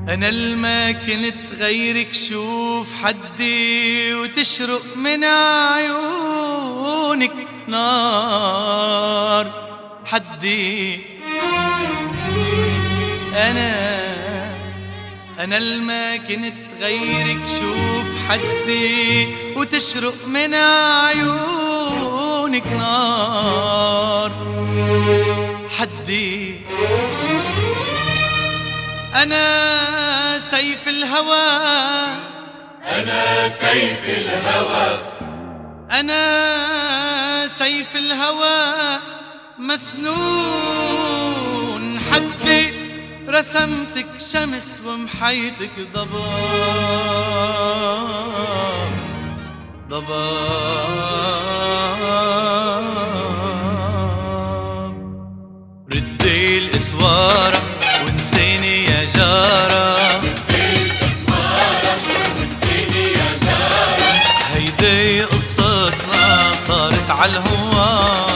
أنا الما كنت غيرك شوف حدي وتشرق من عيونك نار حدي. أنا الما كنت غيرك شوف حدي وتشرق من عيونك نار حدي. أنا سيف الهوى، أنا سيف الهوى، أنا سيف الهوى مسنون حدي. رسمتك شمس ومحيتك ضباب ضباب. ردي الإسوارة ونسيني يا جارة، ردي الإسوارة ونسيني يا جارة. هيدي قصتنا صارت عالهوارة.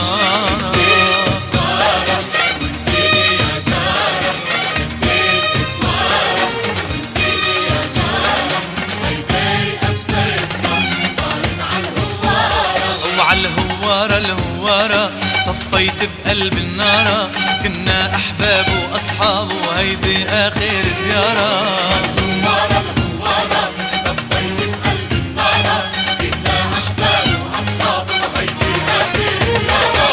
الهوارة طفيت بقلب النارة، كنا أحباب وأصحاب وهيدي آخر زيارة. الهوارة طفيت بقلب النارة، كنا أحباب وأصحاب وهيدي آخر زيارة.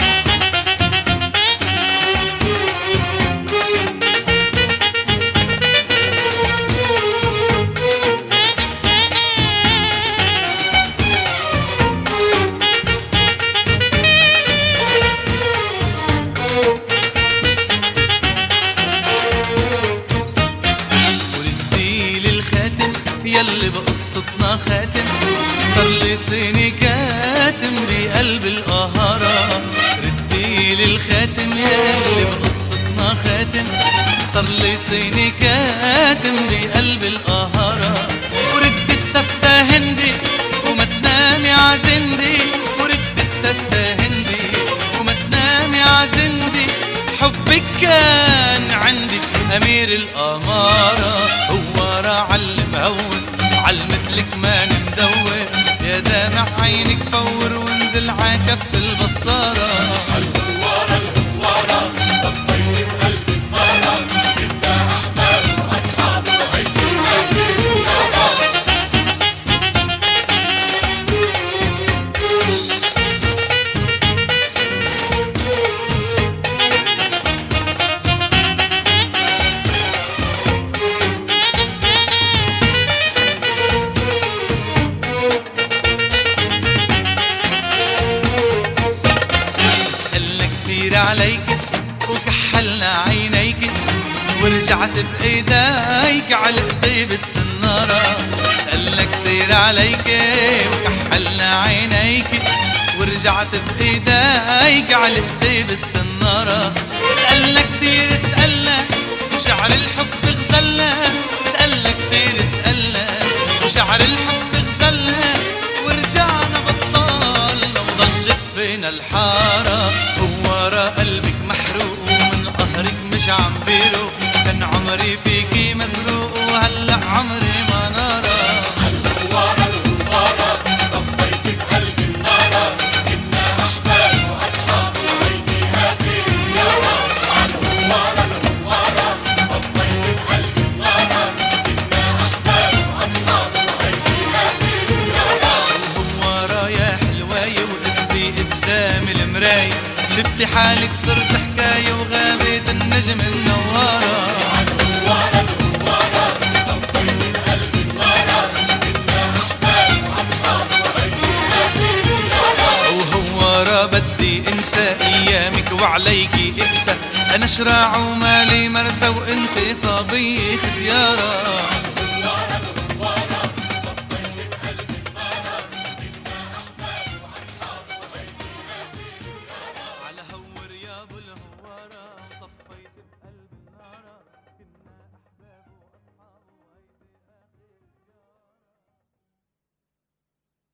يلي بقصتنا خاتم صارلي سني كاتم بقلب القهرة. رديلي الخاتم يلي بقصتنا خاتم صارلي سني كاتم بقلب القهرة. وردي التفتة هندي وما تنامي عزندي، وردي التفتة هندي وما تنامي عزندي. حبك كان عندي أمير الأمارة. هوارة علم هون علمتلك ما مدور، يا دامع عينك فور وانزل عكف البصارة. الهوارة طفيت بقلب النارة، كنا أحباب وأصحاب وهيدي آخر زيارة. عليك وكحلنا عينيك ورجعت بإيديك على قضيب السنارة. سألنا كتير عليك وكحلنا عينيك ورجعت بإيديك على قضيب السنارة. سألنا كتير سألنا وشعر الحب غزلنا، سألنا كتير سألنا وشعر الحب غزلنا. ورجعنا بطالنا وضجت فينا الحارة. هوارة قلبك محروق ومن قهرك مش عم بيروق، كان عمري فيكي مسروق وهلأ عمري ما نارى. الهوارة طفيت بقلب النارة، كنا أحباب وأصحاب وهيدي آخر زيارة. الهوارة طفيت بقلب النارة، كنا أحباب وأصحاب وهيدي آخر زيارة. هوارة يا حلواية وقفتي قدام المراية، شفتي حالك صرت حكاية وغابت النجم النوارة. الهوارة طفيت بقلب النارة، كنا أحباب وأصحاب وهيدي آخر زيارة. وهوارة بدي انسى ايامك وعليكي اقسى، انا شراع ومالي مرسى وانتي صبية ديارة.